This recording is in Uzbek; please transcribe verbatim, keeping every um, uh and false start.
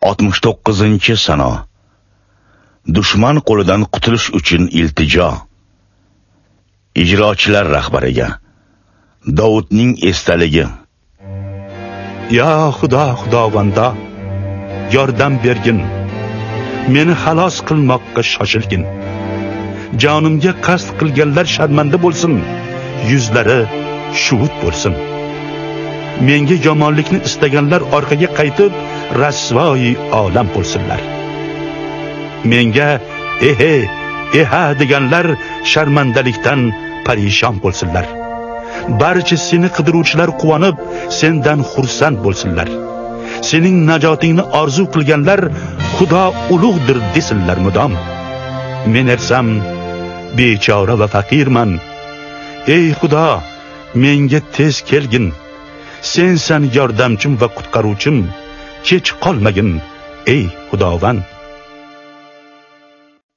oltmish to'qqizinchi Sano. Dushman qo'lidan qutulish uchun iltijo. Ijrochilar rahbariga Davudning estaligi. Ya Xudo, Xudovando, yordam bergin. Meni xalos qilmoqqa shoshilgin. Jonimga qasd qilganlar sharmanda bo'lsin, yuzlari shuvut bo'lsin. Menga yomonlikni istaganlar orqaga qaytib, rasvoyi olam bo'lsinlar. Menga ehe, eha deganlar sharmandalikdan parishon bo'lsinlar. Barcha seni qidiruvchilar quvonib, sendan xursand bo'lsinlar. Sening najotingni orzu qilganlar Xudo ulug'dir desinlar mudom. Men ersam bechora va faqirman. Ey Xudo, menga tez kelgin. Sensan yordamchim va qutqaruvchim. Kech qolmagin, ey Xudovand.